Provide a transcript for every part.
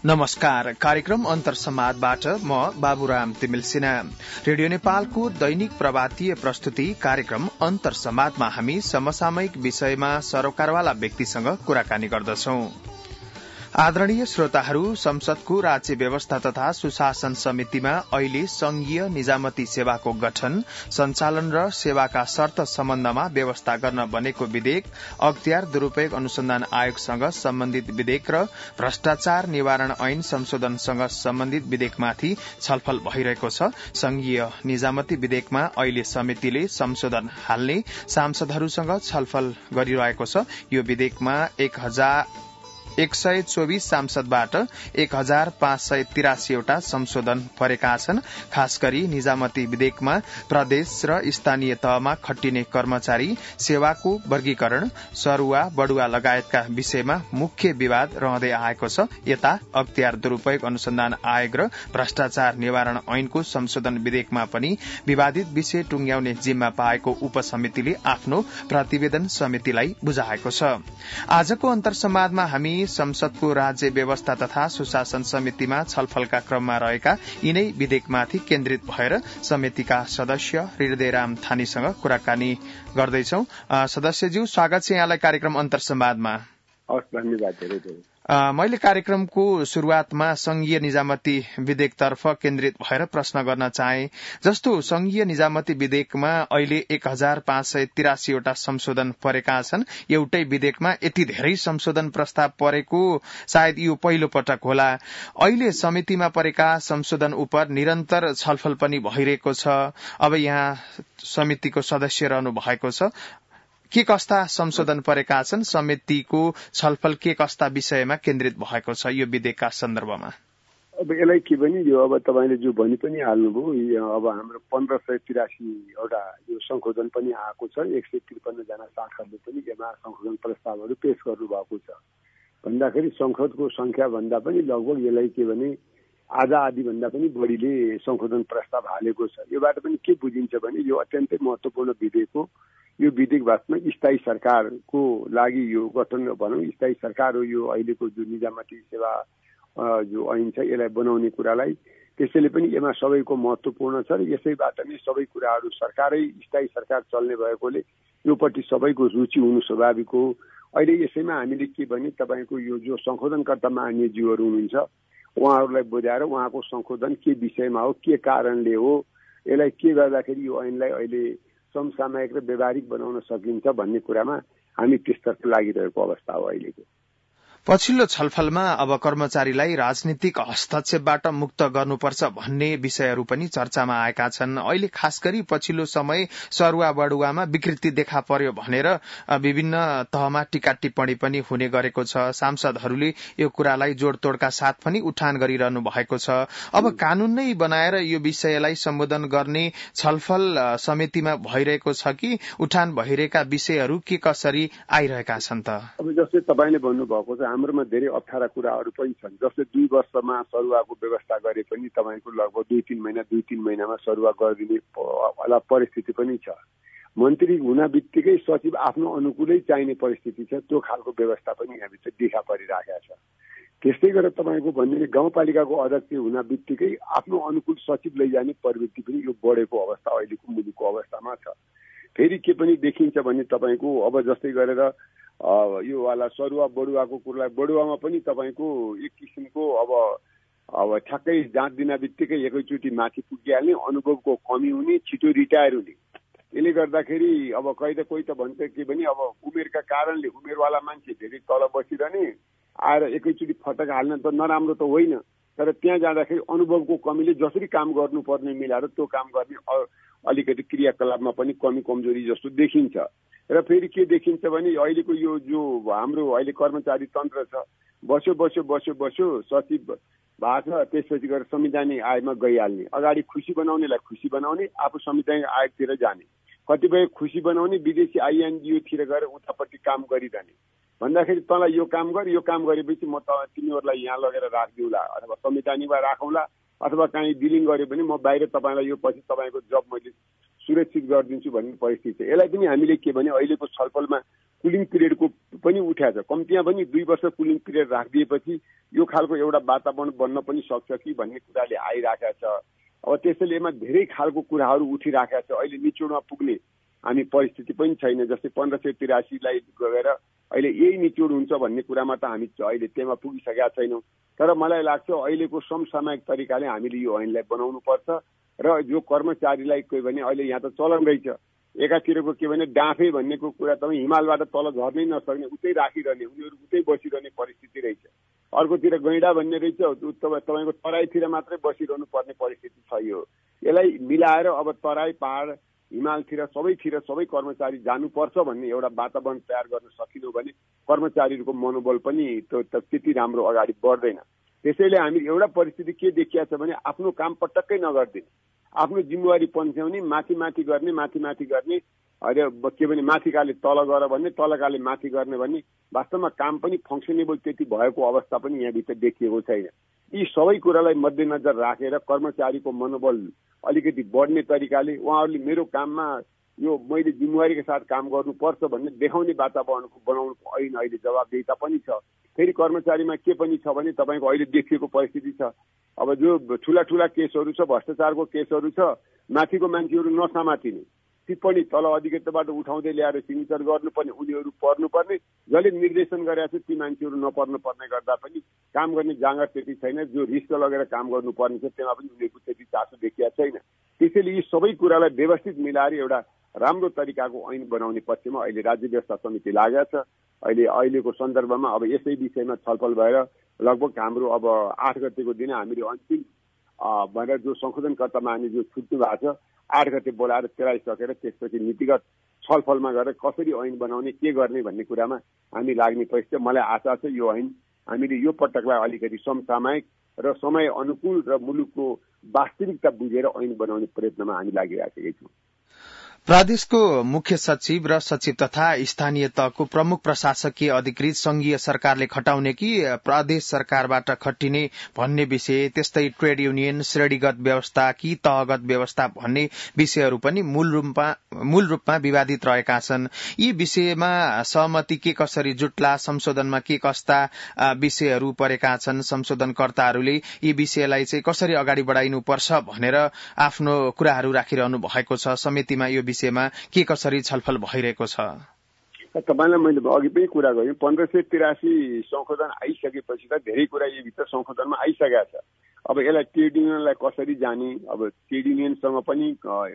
नमस्कार। कार्यक्रम अन्तर संवादबाट म बाबुराम तिमिल सिन्हा। रेडियो नेपालको दैनिक प्रभातीय प्रस्तुति कार्यक्रम अन्तर संवादमा हामी समसामयिक विषयमा सरोकारवाला व्यक्तिसँग कुराकानी गर्दछौं। आदरणीय श्रोताहरू, संसदको राज्य व्यवस्था तथा सुशासन समितिमा अहिले संघीय निजामती सेवाको गठन, सञ्चालन र सेवाका शर्त सम्बन्धमा व्यवस्था गर्न बनेको विधेयक, अख्तियार दुरूपयोग अनुसन्धान आयोगसँग सम्बन्धित विधेयक र भ्रष्टाचार निवारण ऐन संशोधनसँग सम्बन्धित विधेयकमाथि छलफल भइरहेको छ। संघीय निजामती विधेयकमा अहिले समितिले संशोधन हाल्ने सांसदहरूसँग छलफल गरिरहेको छ। यो विधेयकमा 124 सांसदबाट 1583 वटा संशोधन परेका छन्। खास गरी निजामती विधेयकमा प्रदेश र स्थानीय तहमा खटिने कर्मचारी, सेवाको वर्गीकरण, सरुवा बढुवा लगायतका विषयमा मुख्य विवाद रहँदै आएको छ। यता अख्तियार दुरूपयोग अनुसन्धान आयोग र भ्रष्टाचार निवारण ऐनको संशोधन विधेयकमा पनि विवादित विषय टुंग्याउने जिम्मा पाएको उपसमितिले आफ्नो प्रतिवेदन समितिलाई बुझाएको छ। आजको अन्तर संवादमा हामी संसदको राज्य व्यवस्था तथा सुशासन समितिमा छलफलका क्रममा रहेका यिनै विधेयकमाथि केन्द्रित भएर समितिका सदस्य हृदयराम थानीसँग कुराकानी गर्दैछौ। सदस्यज्यू, स्वागत छ यहाँलाई कार्यक्रम अन्तर संवादमा। धन्यवाद। धेरै धेरै। मैले कार्यक्रमको शुरूआतमा संघीय निजामती विधेयकतर्फ केन्द्रित भएर प्रश्न गर्न चाहे। जस्तो संघीय निजामती विधेयकमा अहिले 1583 वटा संशोधन परेका छन्। एउटै विधेयकमा यति धेरै संशोधन प्रस्ताव परेको सायद यो पहिलो पटक होला। अहिले समितिमा परेका संशोधन उप निरन्तर छलफल पनि भइरहेको छ। अब यहाँ समितिको सदस्य रहनु भएको छ। के कस्ता संशोधन परेका छन्? समितिको छलफल के कस्ता विषयमा केन्द्रित भएको छ यो विधेयकका सन्दर्भमा? अब यसलाई के भने यो अब तपाईले जो भनि पनि हाल्नुभयो, अब हाम्रो 1583 वटा यो संशोधन पनि आएको छ। 153 जना सांसदले पनि यसमा संशोधन प्रस्तावहरू पेश गर्नु भएको छ। भन्दाखेरि संसदको संख्या भन्दा पनि लगभग यसलाई के भने आधा आधी भन्दा पनि बढीले संशोधन प्रस्ताव हालेको छ। योबाट पनि के बुझिन्छ भने यो अत्यन्तै महत्त्वपूर्ण विधेयक हो। यो विधेयक वास्तवमा स्थायी सरकारको लागि यो गठन भनौँ स्थायी सरकार हो। यो अहिलेको जो निजामती सेवा जो ऐन छ यसलाई बनाउने कुरालाई, त्यसैले पनि यसमा सबैको महत्त्वपूर्ण छ र यसैबाट नै सबै कुराहरू सरकारै स्थायी सरकार चल्ने भएकोले योपट्टि सबैको रुचि हुनु स्वाभाविक हो। अहिले यसैमा हामीले के भने तपाईँको यो जो संशोधनकर्ता महान्यज्यूहरू हुनुहुन्छ उहाँहरूलाई बुझाएर उहाँको संशोधन के विषयमा हो, के कारणले हो, यसलाई के गर्दाखेरि यो ऐनलाई अहिले समसामयिक र व्यावहारिक बनाउन सकिन्छ भन्ने कुरामा हामी त्यसतर्फ लागिरहेको अवस्था हो अहिलेको। पछिल्लो छलफलमा अब कर्मचारीलाई राजनीतिक हस्तक्षेपबाट मुक्त गर्नुपर्छ भन्ने विषयहरू पनि चर्चामा आएका छन्। अहिले खास गरी पछिल्लो समय सरुवा बढुवामा विकृति देखा पर्यो भनेर विभिन्न तहमा टीका टिप्पणी पनि हुने गरेको छ। सांसदहरूले यो कुरालाई जोडतोडका साथ पनि उठान गरिरहनु भएको छ। अब कानून नै बनाएर यो विषयलाई सम्बोधन गर्ने छलफल समितिमा भइरहेको छ कि उठान भइरहेका विषयहरू के कसरी आइरहेका छन् त? अब जस्तै तपाईले भन्नुभएको छ हाम्रोमा धेरै अप्ठ्यारा कुराहरू पनि छन्। जस्तै 2 वर्षमा सरुवाको व्यवस्था गरे पनि तपाईँको लगभग 2-3 महिनामा सरुवा गरिदिने वाला परिस्थिति पनि छ। मन्त्री हुन बित्तिकै सचिव आफ्नो अनुकूलै चाहिने परिस्थिति छ। त्यो खालको व्यवस्था पनि यहाँभित्र देखा परिरहेको छ। त्यस्तै गरेर तपाईँको भन्ने गाउँपालिकाको अध्यक्ष हुन बित्तिकै आफ्नो अनुकूल सचिव लैजाने प्रवृत्ति पनि यो बढेको अवस्था अहिलेको मुलुकको अवस्थामा छ। फेरि के पनि देखिन्छ भने तपाईँको अब जस्तै गरेर यो वाला सरुवा बढुवाको कुरालाई बढुवामा पनि तपाईँको एक किसिमको अब ठ्याक्कै जाँच दिन बित्तिकै एकैचोटि माथि पुगिहाल्ने, अनुभवको कमी हुने, छिटो रिटायर हुने। यसले गर्दाखेरि अब कोही त भन्छ के भने अब उमेरका कारणले उमेरवाला मान्छे धेरै तल बसिरहने, आएर एकैचोटि फटक हाल्न त नराम्रो त होइन, तर त्यहाँ जाँदाखेरि अनुभवको कमीले जसरी काम गर्नुपर्ने मिलाएर त्यो काम गर्ने अलिकति क्रियाकलापमा पनि कमी कमजोरी जस्तो देखिन्छ। र फेरि के देखिन्छ भने अहिलेको यो जो हाम्रो अहिले कर्मचारी तन्त्र छ, बस्यो सचिव भएको छ, त्यसपछि गएर संवैधानिक आयोगमा गइहाल्ने, अगाडि खुसी बनाउनेलाई खुसी बनाउने, आफू संवैधानिक आयोगतिर जाने, कतिपय खुसी बनाउने विदेशी आइएनजिओतिर गएर उतापट्टि काम गरिरहने। भन्दाखेरि तँलाई यो काम गरेपछि म तिमीहरूलाई यहाँ लगेर राखिदिउँला अथवा संवैधानिकमा राखौँला अथवा कहीँ डिलिङ गऱ्यो भने म बाहिर तपाईँलाई यो पछि तपाईँको जब मैले सुरक्षित गरिदिन्छु भन्ने परिस्थिति छ। यसलाई पनि हामीले के भने अहिलेको छलफलमा कुलिङ पिरियडको पनि उठाएको छ। कम्तीमा पनि 2 वर्ष कुलिङ पिरियड राखिदिएपछि यो खालको एउटा वातावरण बन्न पनि सक्छ कि भन्ने कुराले आइराखेको छ। अब त्यसैले यसमा धेरै खालको कुराहरू उठिराखेका छ। अहिले निचोडमा पुग्ने हामी परिस्थिति पनि छैन। जस्तै 1583 लाई गएर अहिले यही निचोड हुन्छ भन्ने कुरामा त हामी अहिले त्यहाँ पुगिसकेका छैनौँ। तर मलाई लाग्छ अहिलेको समसामयिक तरिकाले हामीले यो ऐनलाई बनाउनु पर्छ र जो कर्मचारीलाई के भने अहिले यहाँ त चलन रहेछ एकातिरको के भने डाँफे भन्नेको कुरा तपाईँ हिमालबाट तल झर्नै नसक्ने उतै राखिरहने उनीहरू उतै बसिरहने परिस्थिति रहेछ। अर्कोतिर गैँडा भन्ने रहेछ तपाईँको तराईतिर मात्रै बसिरहनु पर्ने परिस्थिति छ। यसलाई मिलाएर अब तराई पहाड हिमालतिर सबै कर्मचारी जानुपर्छ भन्ने एउटा वातावरण तयार गर्न सकिनु भने कर्मचारीहरूको मनोबल पनि त्यति राम्रो अगाडि बढ्दैन। त्यसैले हामी एउटा परिस्थिति के देखिया छ भने आफ्नो काम पटक्कै नगर्दिने, आफ्नो जिम्मेवारी पन्छ्याउने, माथि गर्ने अरे के भने माथिकाले तल गर भन्ने तलकाले माथि गर्ने भन्ने वास्तवमा काम पनि फङ्सनेबल त्यति भएको अवस्था पनि यहाँभित्र देखिएको छैन। यी सबै कुरालाई मध्यनजर राखेर कर्मचारीको मनोबल अलिकति बढ्ने तरिकाले उहाँहरूले मेरो काममा यो मैले जिम्मेवारीका साथ काम गर्नुपर्छ भन्ने देखाउने वातावरणको बनाउनुको ऐन अहिले जवाबदेहिता पनि छ। फेरि कर्मचारीमा के पनि छ भने तपाईँको अहिले देखिएको परिस्थिति छ। अब जो ठुला केसहरू छ, भ्रष्टाचारको केसहरू छ, माथिको मान्छेहरू नसमातिने, टिप्पणी तल अधिकृतबाट उठाउँदै ल्याएर सिग्नेचर गर्नुपर्ने, उनीहरू पर्नुपर्ने, जसले निर्देशन गरेका छ ती मान्छेहरू नपर्नु पर्ने गर्दा पनि काम गर्ने जाँगर त्यति छैन। जो रिस्क लगेर काम गर्नुपर्ने छ त्यसमा पनि उनीहरूको त्यति चासो देखिया छैन। त्यसैले यी सबै कुरालाई व्यवस्थित मिलाएर एउटा राम्रो तरिकाको ऐन बनाउने पक्षमा अहिले राज्य व्यवस्था समिति लागेको छ। अहिलेको सन्दर्भमा अब यसै विषयमा छलफल भएर लगभग हाम्रो अब 8 गतेको दिन हामीले अन्तिम भनेर जो संशोधनकर्तामा हामी जो छुट्नु भएको छ 8 गते बोलाएर तेलाइसकेर त्यसपछि नीतिगत छलफलमा गएर कसरी ऐन बनाउने के गर्ने भन्ने कुरामा हामी लाग्ने परिस्थिति। मलाई आशा छ यो ऐन हामीले यो पटकलाई अलिकति समसामयिक र समय अनुकूल र मुलुकको वास्तविकता बुझेर ऐन बनाउने प्रयत्नमा हामी लागिराखेका छौँ। प्रदेशको मुख्य सचिव र सचिव तथा स्थानीय तहको प्रमुख प्रशासकीय अधिकृत संघीय सरकारले खटाउने कि प्रदेश सरकारबाट खटिने भन्ने विषय, त्यस्तै ट्रेड युनियन श्रेणीगत व्यवस्था कि तहगत व्यवस्था भन्ने विषयहरू पनि मूल रूपमा विवादित रहेका छन्। यी विषयमा सहमति के कसरी जुट्ला, संशोधनमा के कस्ता विषयहरू परेका छन्, संशोधनकर्ताहरूले यी विषयलाई चाहिँ कसरी अगाडि बढाइनुपर्छ भनेर आफ्नो कुराहरू राखिरहनु भएको छ। समितिमा यो विषयमा के कसरी छलफल भइरहेको छ? तपाईलाई मैले अघि पनि कुरा गरेँ 1583 संशोधन आइसकेपछि त धेरै कुरा यो भित्र संशोधनमा आइसकेका छ। अब यसलाई ट्रेड युनियनलाई कसरी जाने, अब ट्रेड युनियनसँग पनि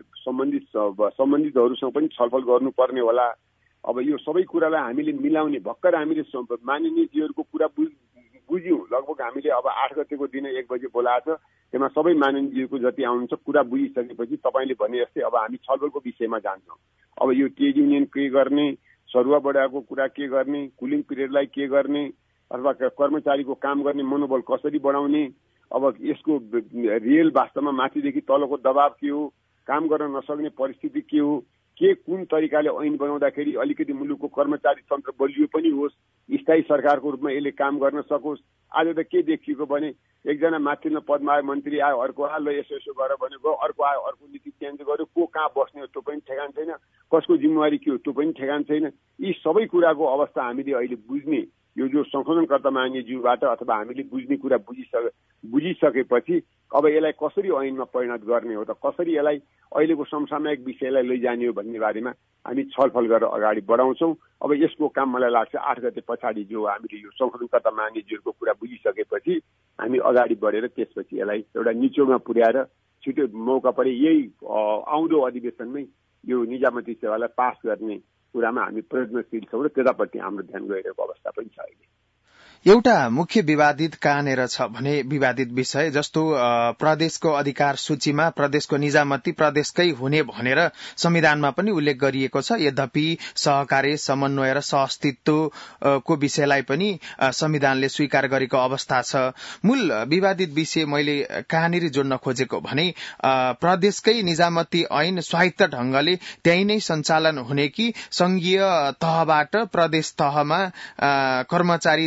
सम्बन्धितहरूसँग पनि छलफल गर्नुपर्ने होला। अब यो सबै कुरालाई हामीले मिलाउने भर्खर हामीले माननीयजीहरूको कुरा बुझ्यौँ। लगभग हामीले अब 8 गतेको दिन 1 बजे बोलाएको छ। त्यसमा सबै माननीयजीहरूको जति आउनुहुन्छ कुरा बुझिसकेपछि तपाईँले भने जस्तै अब हामी छलफलको विषयमा जान्छौँ। अब यो ट्रेड युनियन के गर्ने, सरुवा बढाएको कुरा के गर्ने, कुलिङ पिरियडलाई के गर्ने, अथवा कर्मचारीको काम गर्ने मनोबल कसरी बढाउने, अब यसको रियल वास्तवमा माथिदेखि तलको दबाव के हो, काम गर्न नसक्ने परिस्थिति के हो, के कुन तरिकाले ऐन बनाउँदाखेरि अलिकति मुलुकको कर्मचारी तन्त्र बलियो पनि होस्, स्थायी सरकारको रूपमा यसले काम गर्न सकोस्। आज त के देखिएको भने एकजना माथिल्लो पदमा आयो, मन्त्री आयो, अर्को आयो, ल यसो गर भनेको, अर्को आयो, अर्को नीति चेन्ज गर्यो, को कहाँ बस्ने हो त्यो पनि ठेगान छैन, कसको जिम्मेवारी के हो त्यो पनि ठेगान छैन। यी सबै कुराको अवस्था हामीले अहिले बुझ्ने यो जो संशोधनकर्ता मान्यज्यूबाट अथवा हामीले बुझ्ने कुरा बुझिसकेपछि अब यसलाई कसरी ऐनमा परिणत गर्ने हो त, कसरी यसलाई अहिलेको समसामयिक विषयलाई लैजाने हो भन्ने बारेमा हामी छलफल गरेर अगाडि बढाउँछौँ। अब यसको काम मलाई लाग्छ 8 गते पछाडि जो हामीले यो संशोधनकर्ता मान्यज्यूहरूको कुरा बुझिसकेपछि हामी अगाडि बढेर त्यसपछि यसलाई एउटा निचोडमा पुर्याएर छिटो मौका परे यही आउँदो अधिवेशनमै यो निजामती सेवालाई पास गर्ने कुरामा हामी प्रयत्नशील छौँ र त्यतापट्टि हाम्रो ध्यान गइरहेको अवस्था पनि छ। अहिले एउटा मुख्य विवादित कहाँनेर छ भने विवादित विषय जस्तो प्रदेशको अधिकार सूचीमा प्रदेशको निजामती प्रदेशकै हुने भनेर संविधानमा पनि उल्लेख गरिएको छ। यद्यपि सहकार्य, समन्वय र सहअस्तित्वको विषयलाई पनि संविधानले स्वीकार गरेको अवस्था छ। मूल विवादित विषय मैले कहाँनिर जोड्न खोजेको भने प्रदेशकै निजामती ऐन स्वायत्त ढंगले त्यही नै सञ्चालन हुने कि संघीय तहबाट प्रदेश तहमा कर्मचारी जाने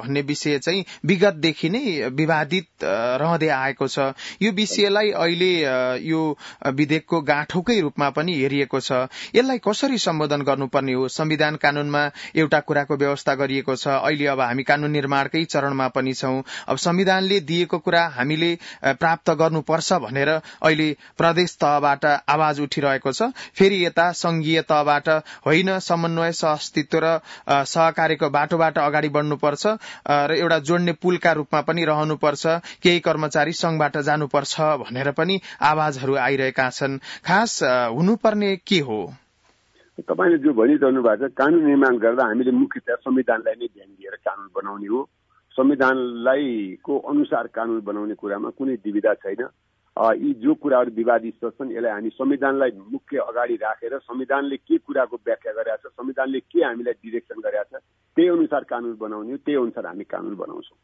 भन्ने विषय चाहिँ विगतदेखि नै विवादित रहँदै आएको छ। यो विषयलाई अहिले यो विधेयकको गाँठोकै रूपमा पनि हेरिएको छ। यसलाई कसरी सम्बोधन गर्नुपर्ने हो? संविधान कानूनमा एउटा कुराको व्यवस्था गरिएको छ। अहिले अब हामी कानून निर्माणकै चरणमा पनि छौं। अब संविधानले दिएको कुरा हामीले प्राप्त गर्नुपर्छ भनेर अहिले प्रदेश तहबाट आवाज उठिरहेको छ। फेरि यता संघीय तहबाट होइन, समन्वय, सहअस्तित्व र सहकार्यको बाटोबाट अगाडि बढ्नुपर्छ र एउटा जोड्ने पुलका रूपमा पनि रहनुपर्छ, केही कर्मचारी संघबाट जानुपर्छ भनेर पनि आवाजहरू आइरहेका छन्। खास हुनुपर्ने के हो? तपाईले जो भनिरहनु भएको छ, कानून निर्माण गर्दा हामीले मुख्यतया संविधानलाई नै ध्यान दिएर कानून बनाउने हो। संविधानलाई को अनुसार कानून बनाउने कुरामा कुनै दुविधा छैन। यी जो कुराहरू विवादित छन् यसलाई हामी संविधानलाई मुख्य अगाडि राखेर संविधानले के कुराको व्याख्या गरेको छ, संविधानले के हामीलाई डिरेक्सन गरेको छ, त्यही अनुसार कानून बनाउने हो। त्यही अनुसार हामी कानून बनाउँछौं।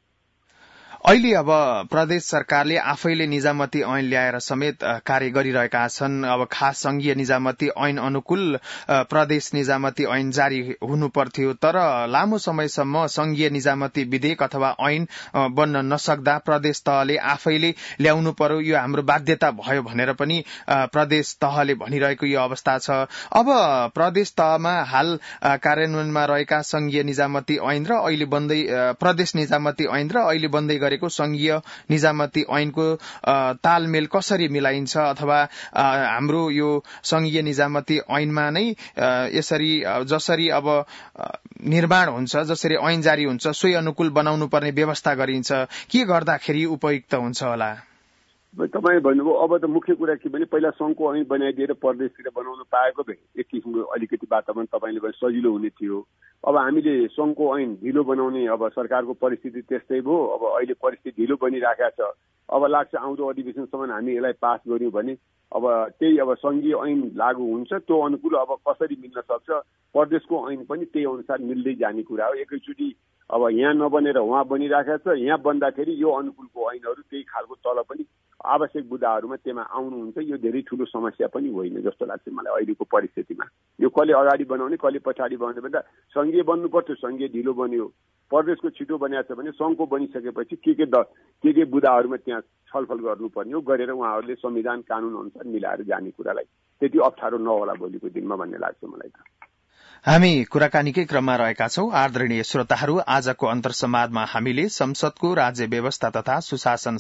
अहिले अब प्रदेश सरकारले आफैले निजामती ऐन ल्याएर समेत कार्य गरिरहेका छन्। अब खास संघीय निजामती ऐन अनुकूल प्रदेश निजामती ऐन जारी हुनु पर्थ्यो, तर लामो समयसम्म संघीय निजामती विधेयक अथवा ऐन बन्न नसक्दा प्रदेश तहले आफैले ल्याउनु पर्यो, यो हाम्रो बाध्यता भयो भनेर पनि प्रदेश तहले भनिरहेको यो अवस्था छ। अब प्रदेश तहमा हाल कार्यान्वयनमा रहेका संघीय निजामती ऐन र अहिले बन्दै प्रदेश निजामती ऐन र अहिले बन्दै संघीय निजामती ऐनको तालमेल कसरी मिलाइन्छ, अथवा हाम्रो यो संघीय निजामती ऐनमा नै यसरी जसरी अब निर्माण हुन्छ, जसरी ऐन जारी हुन्छ सोही अनुकूल बनाउनु पर्ने व्यवस्था गरिन्छ, के गर्दाखेरि उपयुक्त हुन्छ होला? तपाईँ भन्नुभयो अब त मुख्य कुरा के भने पहिला संघको ऐन बनाइदिएर प्रदेशतिर बनाउन पाएको भए एक किसिमको अलिकति वातावरण तपाईँले भने सजिलो हुने थियो। अब हामीले संघको ऐन ढिलो बनाउने अब सरकारको परिस्थिति त्यस्तै भयो। अब अहिले परिस्थिति ढिलो बनिरहेको छ। अब लाग्छ आउँदो अधिवेशनसम्म हामी यसलाई पास गर्यौं भने अब त्यही अब संघीय ऐन लागू हुन्छ, त्यो अनुकूल अब कसरी मिल्न सक्छ, प्रदेशको ऐन पनि त्यही अनुसार मिल्दै जाने कुरा हो। एकैचोटि अब यहाँ नबनेर उहाँ बनिरहेको छ, यहाँ बन्दाखेरि यो अनुकूलको ऐनहरू त्यही खालको तल पनि आवश्यक बुदाहरूमा त्यसमा आउनुहुन्छ। यो धेरै ठूलो समस्या पनि होइन जस्तो लाग्छ मलाई अहिलेको परिस्थितिमा। यो कसले अगाडि बनाउने कसले पछाडि बनाउने भन्दा संघीय बन्नु पर्थ्यो, संघीय ढिलो बन्यो। प्रदेशको छिटो बनिएको छ भने संघको बनिसकेपछि के बुदाहरूमा त्यहाँ छलफल गर्नुपर्ने हो, गरेर उहाँहरूले संविधान कानून अनुसार मिलाएर जाने कुरालाई त्यति अप्ठ्यारो नहोला भोलिको दिनमा भन्ने लाग्छ मलाई त। हामी कुराकानीकै क्रममा रहेका छौं। आदरणीय श्रोताहरू, आजको अन्तर्संवादमा हामीले संसदको राज्य व्यवस्था तथा सुशासन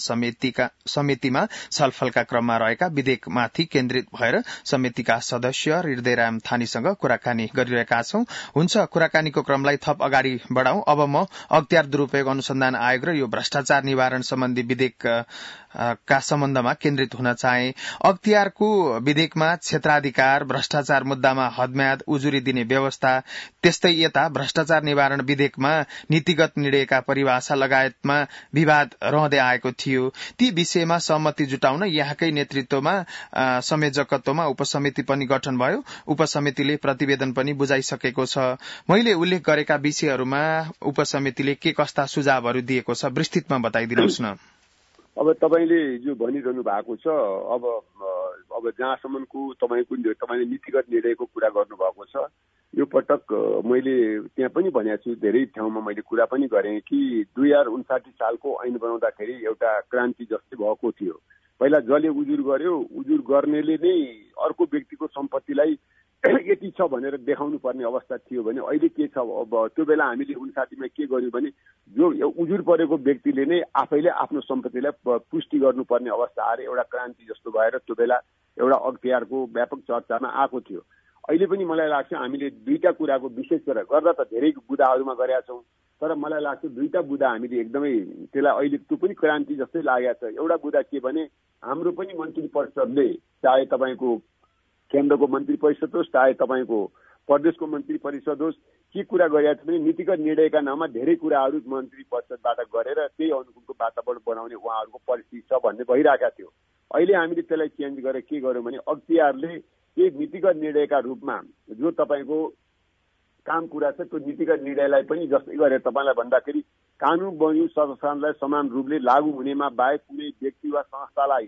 समितिमा छलफलका क्रममा रहेका विधेयकमाथि केन्द्रित भएर समितिका सदस्य हृदयराम थानीसँग कुराकानी गरिरहेका छौं। हुन्छ, कुराकानीको क्रमलाई थप अगाडि बढ़ाउँ। अब म अख्तियार दुरूपयोग अनुसन्धान आयोग र यो भ्रष्टाचार निवारण सम्बन्धी विधेयक का सम्बन्धमा केन्द्रित हुन चाहे। अख्तियारको विधेयकमा क्षेत्राधिकार, भ्रष्टाचार मुद्दामा हदम्याद, उजुरी दिने व्यवस्था, त्यस्तै यता भ्रष्टाचार निवारण विधेयकमा नीतिगत निर्णयका परिभाषा लगायतमा विवाद रहँदै आएको थियो। ती विषयमा सहमति जुटाउन यहाँकै नेतृत्वमा संयोजकत्वमा उपसमिति पनि गठन भयो। उपसमितिले प्रतिवेदन पनि बुझाइसकेको छ। मैले उल्लेख गरेका विषयहरूमा उपसमितिले के कस्ता सुझावहरू दिएको छ विस्तृतमा बताइदिनुहोस् न। अब तपाईले जो भनिरहनु भएको छ, अब जहाँसम्मको तपाईँले नीतिगत निर्णयको कुरा गर्नुभएको छ, यो पटक मैले त्यहाँ पनि भनेको छु, धेरै ठाउँमा मैले कुरा पनि गरेँ कि 2059 सालको ऐन बनाउँदाखेरि एउटा क्रान्ति जस्तै भएको थियो। पहिला जसले उजुर गर्यो, उजुर गर्नेले नै अर्को व्यक्तिको सम्पत्तिलाई यति छ भनेर देखाउनु पर्ने अवस्था थियो भने अहिले के छ, अब त्यो बेला हामीले 59 मा के गर्यौं भने जो उजुर परेको व्यक्तिले नै आफैले आफ्नो सम्पत्तिलाई पुष्टि गर्नुपर्ने अवस्था आएर एउटा क्रान्ति जस्तो भएर त्यो बेला एउटा अख्तियारको व्यापक चर्चामा आएको थियो। अहिले पनि मलाई लाग्छ हामीले दुईटा कुराको विशेष गरेर गर्दा त धेरै बुदाहरूमा गरेका छौं, तर मलाई लाग्छ दुईटा बुदा हामीले एकदमै त्यसलाई अहिले त्यो पनि क्रान्ति जस्तै लागेको छ। एउटा बुदा के भने हाम्रो पनि मन्त्री परिषदले, चाहे तपाईको केन्द्रको मन्त्री परिषद होस्, चाहे तपाईको प्रदेशको मन्त्री परिषद होस्, के कुरा गरिएको छ भने नीतिगत निर्णयका नाममा धेरै कुराहरू मन्त्री परिषदबाट गरेर त्यही अनुकूलको वातावरण बनाउने उहाँहरूको परिस्थिति छ भन्ने भइरहेका थियो। अहिले हामीले त्यसलाई चेन्ज गरेर के गर्यौं भने अख्तियारले एक नीतिगत निर्णयका रूपमा जो तपाईको काम कुरा छ त्यो नीतिगत निर्णयलाई पनि जस्तै गरेर तपाईलाई भन्दाखेरि कानून बन्यो सर्वसाधारणलाई समान रूपले लागू हुनेमा बाहेक कुनै व्यक्ति वा संस्थालाई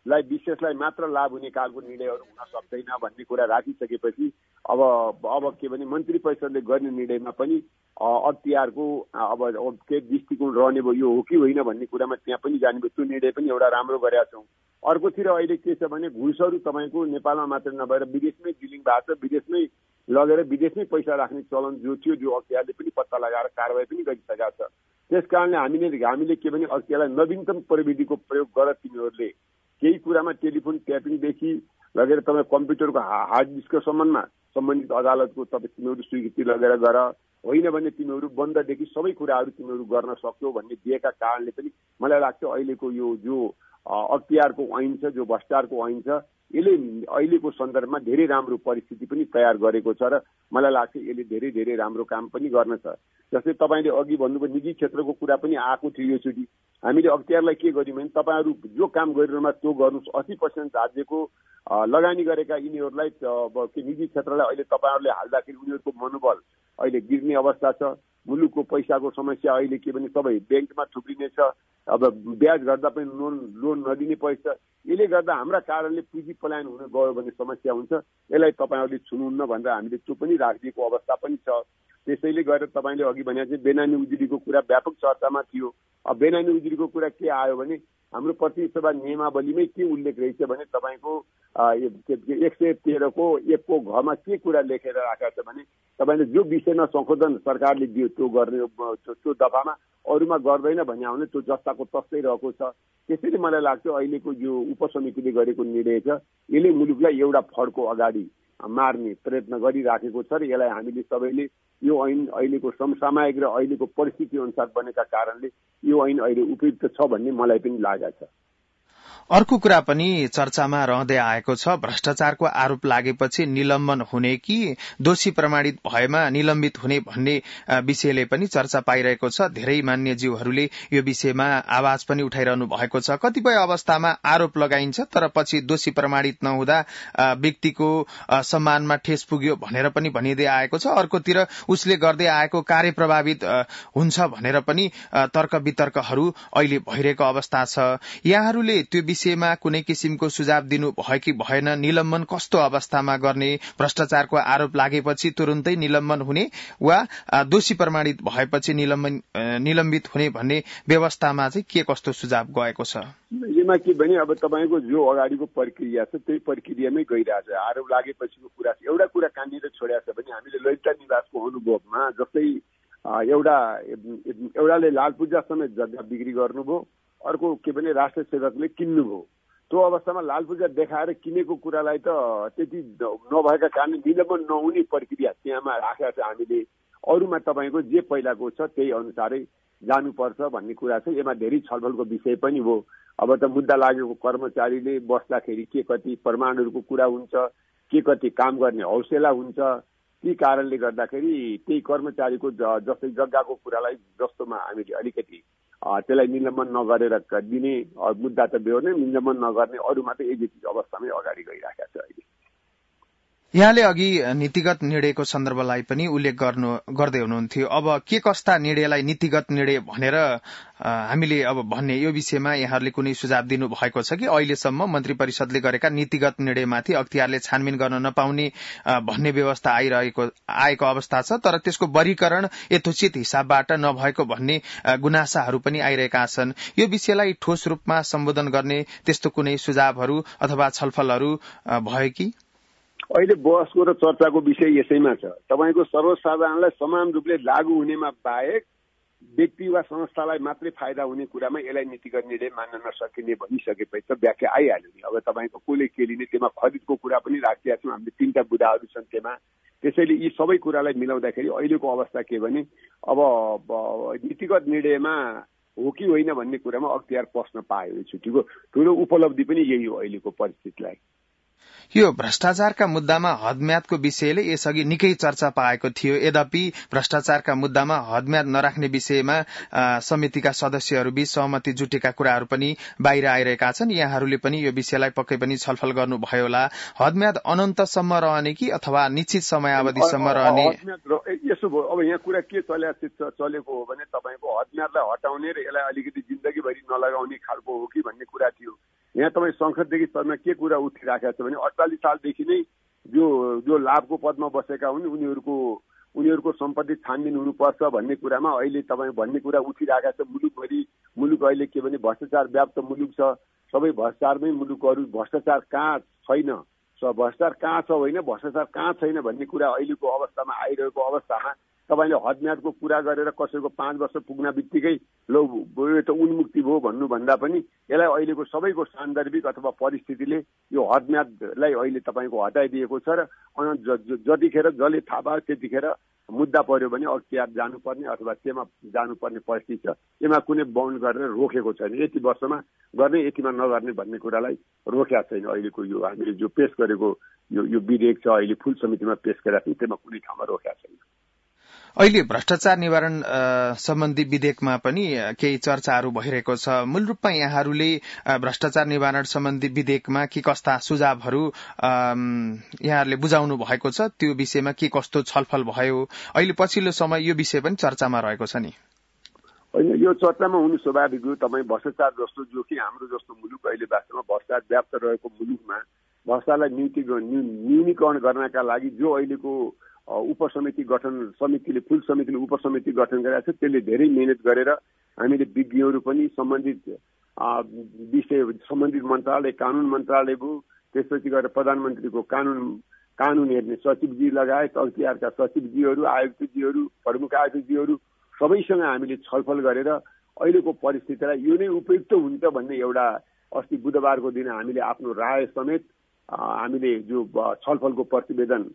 लाई विशेषलाई मात्र लाभ हुने खालको निर्णयहरू हुन सक्दैन भन्ने कुरा राखिसकेपछि अब के भने मन्त्री परिषदले गर्ने निर्णयमा पनि अख्तियारको अब के दृष्टिकोण रहने भयो यो हो कि होइन भन्ने कुरामा त्यहाँ पनि जाने भयो। त्यो निर्णय पनि एउटा राम्रो गरेका छौँ। अर्कोतिर अहिले के छ भने घुसहरू तपाईँको नेपालमा मात्र नभएर विदेशमै डिलिङ भएको छ। विदेशमै लगेर विदेशमै पैसा राख्ने चलन जो थियो जो अख्तियारले पनि पत्ता लगाएर कारवाही पनि गरिसकेका छ। त्यस कारणले हामीले के भने अख्तियारलाई नवीनतम प्रविधिको प्रयोग गर तिमीहरूले केही कुरामा टेलिफोन ट्यापिङदेखि लगेर तपाईँ कम्प्युटरको हार्ड डिस्कको सम्बन्धमा सम्बन्धित अदालतको तिमीहरू स्वीकृति लगेर गर, होइन भने तिमीहरू बन्ददेखि सबै कुराहरू तिमीहरू गर्न सक्छौ भन्ने दिएका कारणले पनि मलाई लाग्छ अहिलेको यो जो अख्तियारको ऐन छ, जो भ्रष्टाचारको ऐन छ, यसले अहिलेको सन्दर्भमा धेरै राम्रो परिस्थिति पनि तयार गरेको छ र मलाई लाग्छ यसले धेरै धेरै राम्रो काम पनि गर्न छ। जस्तै तपाईँले अघि भन्नुभयो निजी क्षेत्रको कुरा पनि आएको थियो योचोटि। हामीले अख्तियारलाई के गर्यौँ भने तपाईँहरू जो काम गरिरहनुमा त्यो गर्नुहोस्। 80% राज्यको लगानी गरेका यिनीहरूलाई निजी क्षेत्रलाई अहिले तपाईँहरूले हाल्दाखेरि उनीहरूको मनोबल अहिले गिर्ने अवस्था छ। मुलुकको पैसाको समस्या अहिले के भने सबै ब्याङ्कमा थुप्रिनेछ। अब ब्याज गर्दा पनि लोन नदिने पैसा, यसले गर्दा हाम्रा कारणले पुँजी पलायन हुन गयो भने समस्या हुन्छ। यसलाई तपाईँहरूले छुनुहुन्न भनेर हामीले त्यो पनि राखिदिएको अवस्था पनि छ। त्यसैले गरेर तपाईँले अघि भने चाहिँ बेनामी उजुरीको कुरा व्यापक चर्चामा थियो। अब बेनामी उजुरीको कुरा के आयो भने हाम्रो प्रतिनिधि सभा नियमावलीमै के उल्लेख रहेछ भने तपाईँको 113 को 1 को घमा के कुरा लेखेर राखेको छ भने तपाईँले जो विषयमा संशोधन सरकारले दियो त्यो गर्ने त्यो दफामा अरूमा गर्दैन भन्ने आउने त्यो जस्ताको तस्तै रहेको छ। त्यसैले मलाई लाग्छ अहिलेको यो उपसमितिले गरेको निर्णय छ यसले मुलुकलाई एउटा फड्को अगाडि मार्ने प्रयत्न गरिराखेको छ र यसलाई हामीले सबैले यो ऐन अहिलेको समसामयिक र अहिलेको परिस्थिति अनुसार बनेका कारणले यो ऐन अहिले उपयुक्त छ भन्ने मलाई पनि लागेको छ। अर्को कुरा पनि चर्चामा रहँदै आएको छ, भ्रष्टाचारको आरोप लागेपछि निलम्बन हुने कि दोषी प्रमाणित भएमा निलम्बित हुने भन्ने विषयले पनि चर्चा पाइरहेको छ। धेरै मान्यज्यूहरूले यो विषयमा आवाज पनि उठाइरहनु भएको छ। कतिपय अवस्थामा आरोप लगाइन्छ तर पछि दोषी प्रमाणित नहुँदा व्यक्तिको सम्मानमा ठेस पुग्यो भनेर पनि भनिँदै आएको छ। अर्कोतिर उसले गर्दै आएको कार्य प्रभावित हुन्छ भनेर पनि तर्क वितर्कहरू अहिले भइरहेको अवस्था छ। यहाँहरूले त्यो विषयमा कुनै किसिमको सुझाव दिनु भयो कि भएन? निलम्बन कस्तो अवस्थामा गर्ने? भ्रष्टाचारको आरोप लागेपछि तुरुन्तै निलम्बन हुने वा दोषी प्रमाणित भएपछि निलम्बित हुने भन्ने व्यवस्थामा चाहिँ के कस्तो सुझाव गएको छ? यसमा के भने अब तपाईँको जो अगाडिको प्रक्रिया छ त्यही प्रक्रियामै गइरहेछ। आरोप लागेपछिको कुरा छ। एउटा कुरा कहाँनिर छोडेको छ भने हामीले ललिता निवासको अनुभवमा जस्तै एउटाले लालपूजा समेत जग्गा बिक्री गर्नुभयो, अर्को के भने राष्ट्र सेवकले किन्नुभयो। त्यो अवस्थामा लालपूजा देखाएर किनेको कुरालाई त त्यति नभएका कारणले निलम्बन नहुने प्रक्रिया त्यहाँमा राखेका छ हामीले। अरूमा तपाईँको जे पहिलाको छ त्यही अनुसारै जानुपर्छ भन्ने कुरा छ। यसमा धेरै छलफलको विषय पनि हो। अब त मुद्दा लागेको कर्मचारीले बस्दाखेरि के कति प्रमाणहरूको कुरा हुन्छ, के कति काम गर्ने हौसला हुन्छ, ती कारणले गर्दाखेरि त्यही कर्मचारीको जस्तै जग्गाको कुरालाई जस्तोमा हामीले अलिकति त्यसलाई निलम्बन नगरेर दिने मुद्दा त बेहोर्ने, निलम्बन नगर्ने अरूमा त एजेन्सी अवस्थामै अगाडि गइरहेका छ अहिले। यहाँले अघि नीतिगत निर्णयको सन्दर्भलाई पनि उल्लेख गर्दै हुनुहुन्थ्यो। अब के कस्ता निर्णयलाई नीतिगत निर्णय भनेर हामीले अब भन्ने यो विषयमा यहाँहरूले कुनै सुझाव दिनु भएको छ कि? अहिलेसम्म मन्त्री परिषदले गरेका नीतिगत निर्णयमाथि अख्तियारले छानबिन गर्न नपाउने भन्ने व्यवस्था आएको अवस्था छ, तर त्यसको वर्गीकरण यथोचित हिसाबबाट नभएको भन्ने गुनासाहरू पनि आइरहेका छन्। यो विषयलाई ठोस रूपमा सम्बोधन गर्ने त्यस्तो कुनै सुझावहरू अथवा छलफलहरू भयो कि? अहिले बहसको र चर्चाको विषय यसैमा छ। तपाईँको सर्वसाधारणलाई समान रूपले लागू हुनेमा बाहेक व्यक्ति वा संस्थालाई मात्रै फाइदा हुने कुरामा यसलाई नीतिगत निर्णय मान्न नसकिने भनिसकेपछि त व्याख्या आइहाल्यो नि। अब तपाईँको कसले के लिने त्यसमा खरिदको कुरा पनि राखिदिएका छौँ हामीले। 3टा बुदाहरू छन् त्यसमा। त्यसैले यी सबै कुरालाई मिलाउँदाखेरि अहिलेको अवस्था के भने अब नीतिगत निर्णयमा हो कि होइन भन्ने कुरामा अख्तियार पस्न पायो। छुट्टीको ठुलो उपलब्धि पनि यही हो अहिलेको परिस्थितिलाई। यो भ्रष्टाचारका मुद्दामा हदम्यादको विषयले यसअघि निकै चर्चा पाएको थियो। यद्यपि भ्रष्टाचारका मुद्दामा हदम्याद नराख्ने विषयमा समितिका सदस्यहरूबीच सहमति जुटेका कुराहरू पनि बाहिर आइरहेका छन्। यहाँहरूले पनि यो विषयलाई पक्कै पनि छलफल गर्नुभयो होला। हदम्याद अनन्तसम्म रहने कि अथवा निश्चित समयावधिसम्म रहने? यसो भयो। अब यहाँ कुरा के चलेको हो भने तपाईँको हदम्यादलाई हटाउने र यसलाई अलिकति जिन्दगीभरि नलगाउने खालको हो कि भन्ने कुरा थियो। यहाँ तपाईँ संसददेखि स्तरमा के कुरा उठिराखेको छ भने 48 सालदेखि नै जो लाभको पदमा बसेका हुन् उनीहरूको सम्पत्ति छानबिन हुनुपर्छ भन्ने कुरामा अहिले तपाईँ भन्ने कुरा उठिरहेको छ। मुलुक अहिले के भने भ्रष्टाचार व्याप्त मुलुक छ, सबै भ्रष्टाचारमै मुलुकहरू, भ्रष्टाचार कहाँ छैन, भ्रष्टाचार कहाँ छ होइन, भ्रष्टाचार कहाँ छैन भन्ने कुरा अहिलेको अवस्थामा आइरहेको अवस्थामा तपाईँले हदम्यादको कुरा गरेर कसैको 5 वर्ष पुग्न बित्तिकै लो यो त उन्मुक्ति भयो भन्नुभन्दा पनि यसलाई अहिलेको सबैको सान्दर्भिक अथवा परिस्थितिले यो हदम्यादलाई अहिले तपाईँको हटाइदिएको छ र जतिखेर जसले थाहा पायो त्यतिखेर मुद्दा पर्यो भने अख्तियार जानुपर्ने अथवा त्यहाँ जानुपर्ने परिस्थिति छ। यसमा कुनै बाउन्ड गरेर रोकेको छैन, यति वर्षमा गर्ने यतिमा नगर्ने भन्ने कुरालाई रोकेको छैन। अहिलेको यो हामीले जो पेश गरेको यो विधेयक छ अहिले फुल समितिमा पेश गरेका छौँ, त्यसमा कुनै ठाउँमा रोकेको छैन। अहिले भ्रष्टाचार निवारण सम्बन्धी विधेयकमा पनि केही चर्चाहरू भइरहेको छ। मूल रूपमा यहाँहरूले भ्रष्टाचार निवारण सम्बन्धी विधेयकमा के कस्ता सुझावहरू यहाँहरूले बुझाउनु भएको छ, त्यो विषयमा के कस्तो छलफल भयो? अहिले पछिल्लो समय यो विषय पनि चर्चामा रहेको छ नि। होइन, यो चर्चामा हुनु स्वाभाविक हो। तपाईँ भ्रष्टाचार जस्तो जो कि हाम्रो जस्तो मुलुक अहिले वास्तवमा भ्रष्टाचार व्याप्त रहेको मुलुकमा भ्रष्टाचारलाई न्यूनीकरण गर्नका लागि जो अहिलेको उपसमिति गठन समितिले फुल समितिले उपसमिति गठन गरेको छ, त्यसले धेरै मेहनत गरेर हामीले विज्ञहरू पनि सम्बन्धित मन्त्रालय कानून मन्त्रालय भयो, त्यसपछि गएर प्रधानमन्त्रीको कानून हेर्ने सचिवजी लगायत अख्तियारका सचिवजीहरू, आयुक्तजीहरू, प्रमुख आयुक्तजीहरू सबैसँग हामीले छलफल गरेर अहिलेको परिस्थितिलाई यो नै उपयुक्त हुन्छ भन्ने एउटा अस्ति बुधबारको दिन हामीले आफ्नो राय समेत हामीले जो छलफलको प्रतिवेदन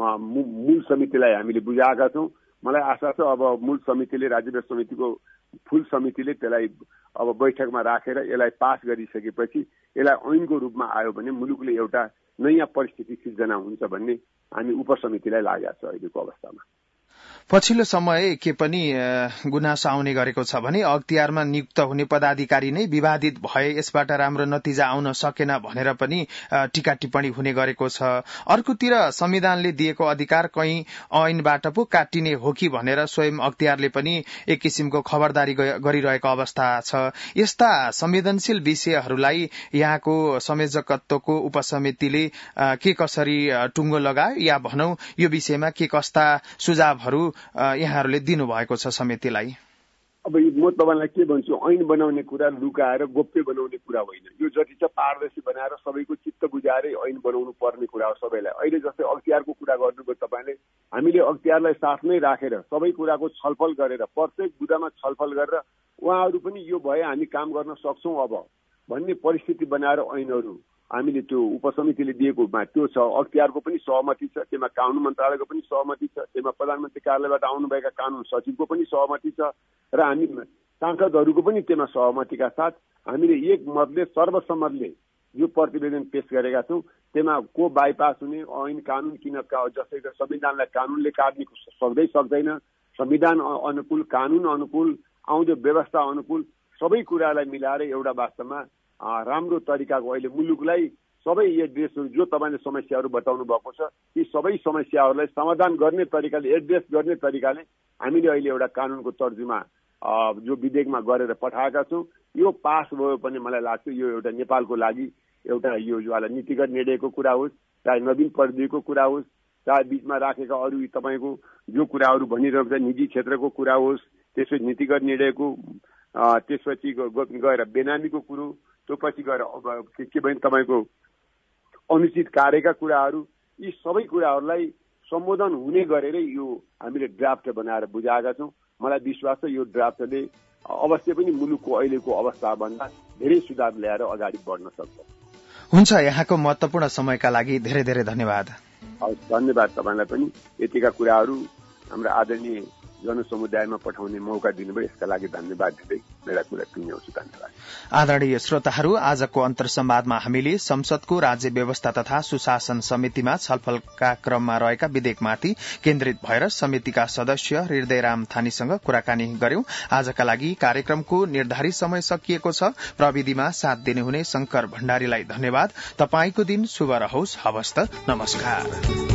मूल समितिलाई हामीले बुझाएका छौँ। मलाई आशा छ अब मूल समितिले राज्य समितिको फुल समितिले त्यसलाई अब बैठकमा राखेर यसलाई पास गरिसकेपछि यसलाई ऐनको रूपमा आयो भने मुलुकले एउटा नयाँ परिस्थिति सिर्जना हुन्छ भन्ने हामी उपसमितिलाई लागेको छ अहिलेको अवस्थामा। पछिल्लो समय के पनि गुनासो आउने गरेको छ भने अख्तियारमा नियुक्त हुने पदाधिकारी नै विवादित भए, यसबाट राम्रो नतिजा आउन सकेन भनेर पनि टीका टिप्पणी हुने गरेको छ। अर्कोतिर संविधानले दिएको अधिकार कहीँ ऐनबाट पो काटिने हो कि भनेर स्वयं अख्तियारले पनि एक किसिमको खबरदारी गरिरहेको अवस्था छ। यस्ता संवेदनशील विषयहरूलाई यहाँको संयोजकत्वको उपसमितिले के कसरी टुङ्गो लगायो या भनौं यो विषयमा के कस्ता सुझावहरू यहाँहरूले दिनुभएको छ समितिलाई? अब म तपाईँलाई के भन्छु, ऐन बनाउने कुरा लुकाएर गोप्य बनाउने कुरा होइन। यो जति छ पारदर्शी बनाएर सबैको चित्त बुझाएरै ऐन बनाउनु पर्ने कुरा हो सबैलाई। अहिले जस्तै अख्तियारको कुरा गर्नुभयो तपाईँले, हामीले अख्तियारलाई साथमै राखेर सबै कुराको छलफल गरेर प्रत्येक बुदामा छलफल गरेर उहाँहरू पनि यो भए हामी काम गर्न सक्छौँ अब भन्ने परिस्थिति बनाएर ऐनहरू हामीले त्यो उपसमितिले दिएकोमा त्यो छ। अख्तियारको पनि सहमति छ, त्यसमा कानून मन्त्रालयको पनि सहमति छ, त्यसमा प्रधानमन्त्री कार्यालयबाट आउनुभएका कानून सचिवको पनि सहमति छ र हामी सांसदहरूको पनि त्यसमा सहमतिका साथ हामीले एक मतले सर्वसम्मतले यो प्रतिवेदन पेश गरेका छौँ। त्यसमा को बाइपास हुने ऐन कानून किन जस्तै संविधानलाई कानूनले काट्ने सक्दै सक्दैन, संविधान अनुकूल कानून अनुकूल आउँदो व्यवस्था अनुकूल सबै कुरालाई मिलाएर एउटा वास्तवमा राम्रो तरिकाको अहिले मुलुकलाई सबै एड्रेसहरू जो तपाईँले समस्याहरू बताउनु भएको छ ती सबै समस्याहरूलाई समाधान गर्ने तरिकाले एड्रेस गर्ने तरिकाले हामीले अहिले एउटा कानूनको तर्जुमा जो विधेयकमा गरेर पठाएका छौँ। यो पास भयो भने मलाई लाग्छ यो एउटा नेपालको लागि एउटा यो नीतिगत निर्णयको कुरा होस्, चाहे नवीन प्रविधिको कुरा होस्, चाहे बिचमा राखेका अरू तपाईँको जो कुराहरू भनिरहेको छ निजी क्षेत्रको कुरा होस्, त्यसपछि नीतिगत निर्णयको, त्यसपछि गएर बेनामीको कुरो, त्यो पछि गएर के भने तपाईँको अनुचित कार्यका कुराहरू, यी सबै कुराहरूलाई सम्बोधन हुने गरेरै यो हामीले ड्राफ्ट बनाएर बुझाएका छौँ। मलाई विश्वास छ यो ड्राफ्टले अवश्य पनि मुलुकको अहिलेको अवस्थाभन्दा धेरै सुधार ल्याएर अगाडि बढ्न सक्छ। हुन्छ, यहाँको महत्त्वपूर्ण समयका लागि धेरै धेरै धन्यवाद। हवस्, धन्यवाद तपाईँलाई पनि। यतिका कुराहरू हाम्रो आदरणीय जनसमुदायमा पठाउने मौका दिनुभयो, यसका लागि धन्यवाद दिँदै मेरा कुरा टुङ्ग्याउँछु। धन्यवाद। आदरणीय श्रोताहरू, आजको अन्तर्संवादमा हामीले संसदको राज्य व्यवस्था तथा सुशासन समितिमा छलफलका क्रममा रहेका विधेयकमाथि केन्द्रित भएर समितिका सदस्य हृदयराम थानीसँग कुराकानी गर्यौं। आजका लागि कार्यक्रमको निर्धारित समय सकिएको छ। प्रविधिमा साथ दिनुहुने शंकर भण्डारीलाई धन्यवाद। तपाईंको दिन शुभ रहोस्। हवस् त, नमस्कार।